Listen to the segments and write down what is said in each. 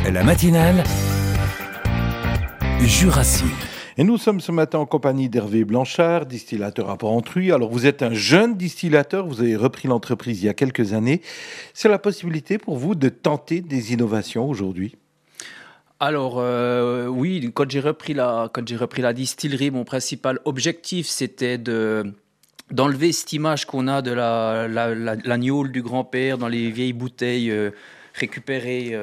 La matinale Jurassine. Et nous sommes ce matin en compagnie d'Hervé Blanchard, distillateur à Porrentruy. Alors vous êtes un jeune distillateur, vous avez repris l'entreprise il y a quelques années. C'est la possibilité pour vous de tenter des innovations aujourd'hui? Alors oui, quand j'ai repris la distillerie, mon principal objectif c'était d'enlever cette image qu'on a de la gnôle du grand-père dans les vieilles bouteilles récupérées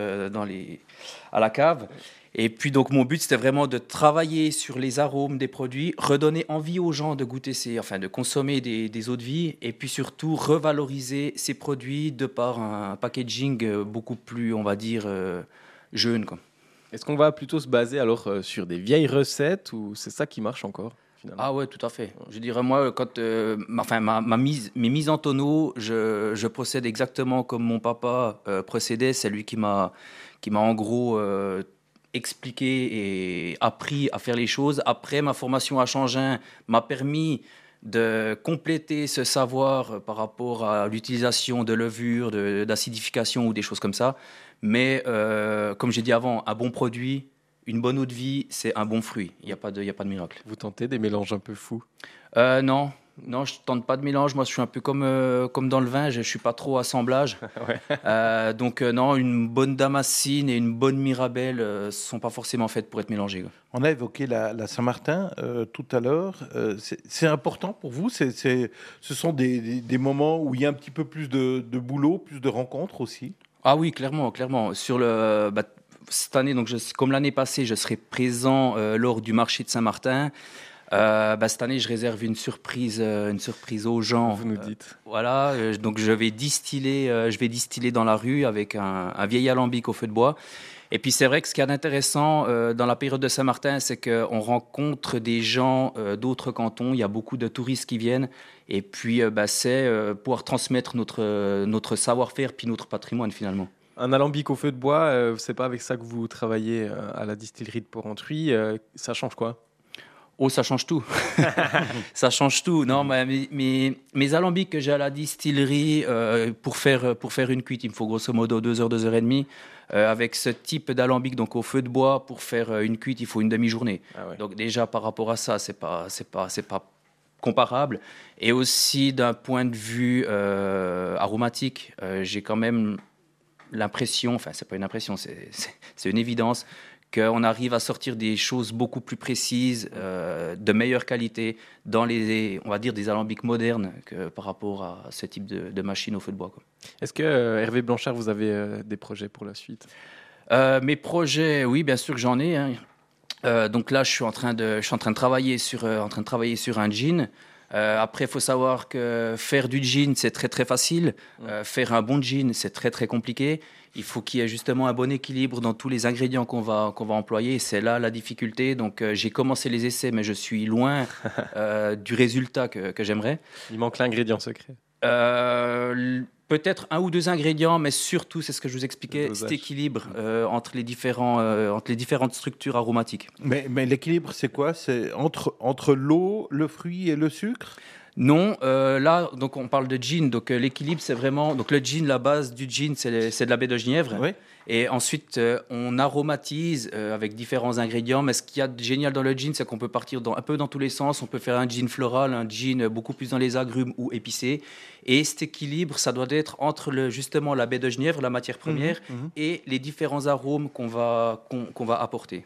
à la cave. Et puis donc mon but c'était vraiment de travailler sur les arômes des produits, redonner envie aux gens de goûter de consommer des eaux de vie, et puis surtout revaloriser ces produits de par un packaging beaucoup plus, on va dire, jeune, quoi. Est-ce qu'on va plutôt se baser alors sur des vieilles recettes ou c'est ça qui marche encore finalement? Ah ouais, tout à fait. Je dirais moi, quand mes mises en tonneau, je procède exactement comme mon papa procédait. C'est lui qui m'a en gros expliqué et appris à faire les choses. Après, ma formation à Changin m'a permis de compléter ce savoir par rapport à l'utilisation de levure, d'acidification ou des choses comme ça. Mais comme j'ai dit avant, un bon produit, une bonne eau de vie, c'est un bon fruit. Il n'y a pas de miracle. Vous tentez des mélanges un peu fous? Non, je tente pas de mélange. Moi, je suis un peu comme dans le vin. Je suis pas trop assemblage. Ouais. Donc non, une bonne damascine et une bonne mirabelle sont pas forcément faites pour être mélangées, quoi. On a évoqué la Saint-Martin tout à l'heure. C'est important pour vous? Ce sont des moments où il y a un petit peu plus de boulot, plus de rencontres aussi? Ah oui, clairement. Cette année, donc comme l'année passée, je serai présent lors du marché de Saint-Martin. Cette année, je réserve une surprise aux gens. Vous nous dites. Voilà, donc je vais distiller dans la rue avec un vieil alambic au feu de bois. Et puis c'est vrai que ce qui est intéressant dans la période de Saint-Martin, c'est qu'on rencontre des gens d'autres cantons. Il y a beaucoup de touristes qui viennent. Et puis c'est pouvoir transmettre notre savoir-faire puis notre patrimoine finalement. Un alambic au feu de bois, c'est pas avec ça que vous travaillez à la distillerie de Porrentruy. Ça change quoi? Oh, ça change tout. Ça change tout. Non, mes alambics que j'ai à la distillerie, pour faire une cuite, il me faut grosso modo 2 heures, 2 heures et demie. Avec ce type d'alambic, donc au feu de bois, pour faire une cuite, il faut une demi-journée. Ah ouais. Donc déjà, par rapport à ça, c'est pas comparable. Et aussi, d'un point de vue aromatique, j'ai quand même l'impression, enfin, c'est pas une impression, c'est une évidence, qu'on arrive à sortir des choses beaucoup plus précises, de meilleure qualité, dans on va dire, des alambics modernes que par rapport à ce type de machine au feu de bois, quoi. Est-ce que, Hervé Blanchard, vous avez des projets pour la suite? Mes projets, oui, bien sûr que j'en ai, hein. Donc là, je suis en train de travailler sur un gin. Après, il faut savoir que faire du gin, c'est très très facile. Faire un bon gin, c'est très très compliqué. Il faut qu'il y ait justement un bon équilibre dans tous les ingrédients qu'on va employer. C'est là la difficulté. Donc j'ai commencé les essais, mais je suis loin du résultat que j'aimerais. Il manque l'ingrédient secret. Peut-être 1 ou 2 ingrédients, mais surtout, c'est ce que je vous expliquais, cet équilibre entre les différentes structures aromatiques. Mais l'équilibre, c'est quoi? C'est entre l'eau, le fruit et le sucre? Non, là, donc on parle de gin. Donc l'équilibre, c'est vraiment, donc le gin, la base du gin, c'est de la baie de Genièvre. Oui. Et ensuite, on aromatise avec différents ingrédients. Mais ce qu'il y a de génial dans le gin, c'est qu'on peut partir un peu dans tous les sens. On peut faire un gin floral, un gin beaucoup plus dans les agrumes ou épicé. Et cet équilibre, ça doit être entre justement la baie de Genièvre, la matière première, et les différents arômes qu'on va apporter.